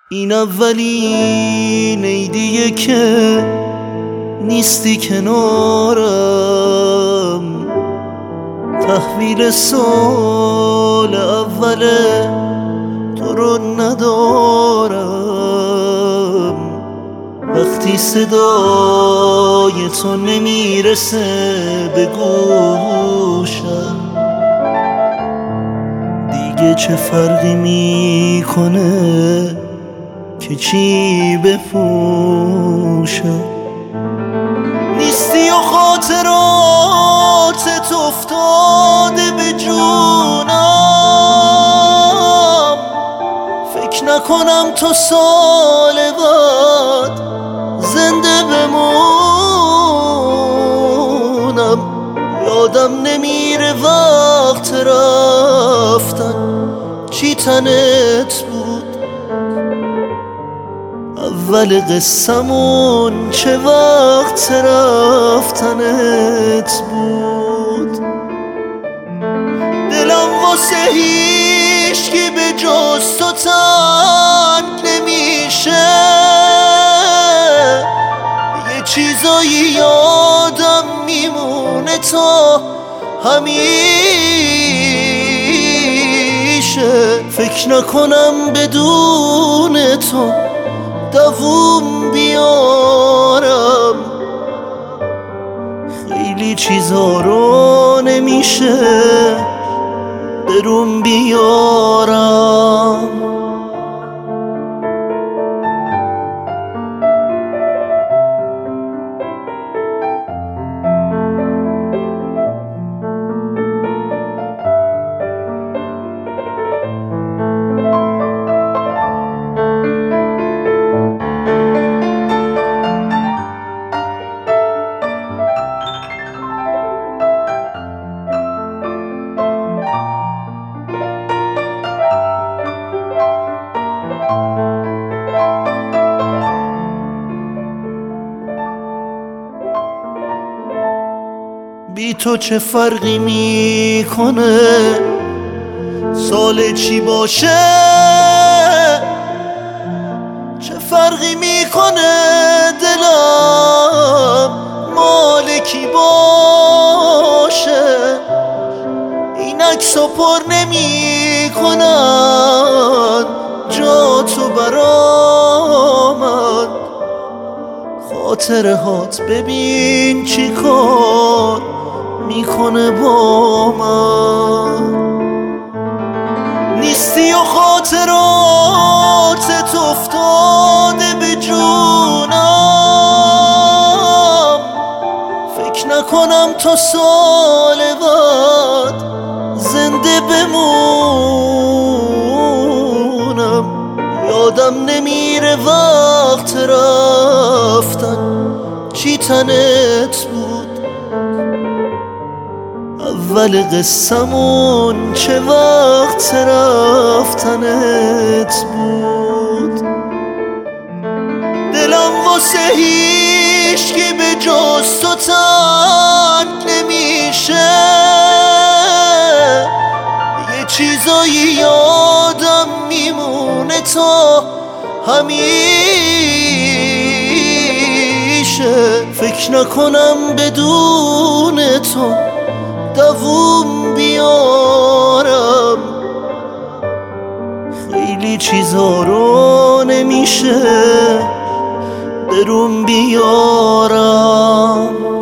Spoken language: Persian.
این اولین عیدیه که نیستی کنارم، تحویل سال اوله تو رو ندارم. وقتی صدای تو نمیرسه به گوشم، دیگه چه فرقی میکنه که چی بپوشم. نیستی و خاطراتت افتاده به جونم، فکر نکنم تو سال بعد زنده بمونم. یادم نمیره وقت رفتن چی تنت بود، اول قصمون چه وقت رفتنت بود. دلم واسه هیچکی به جز تو تنگ نمیشه، یه چیزایی یادم میمونه تا همیشه. فکر نکنم بدون تو دووم بیارم، خیلی چیزا رو نمیشه بروم بیارم. بی تو چه فرقی میکنه سال چی باشه، چه فرقی میکنه دلم مال کی باشه. این عکسو پر نمیکنن جا تو برامن، خاطره هات ببین چی کار میکنه با من. نیستی و خاطراتت افتاده به جونم، فکر نکنم تا سال بعد زنده بمونم. یادم نمیره وقت رفتن چی تنت بود، اول قصمون چه وقت رفتنت بود. دلم واسه هیچکی به جز تو تنگ نمیشه، یه چیزایی یادم میمونه تا همیشه. فکر نکنم بدون تو دووم بیارم، خیلی چیزا رو نمیشه بروم بیارم.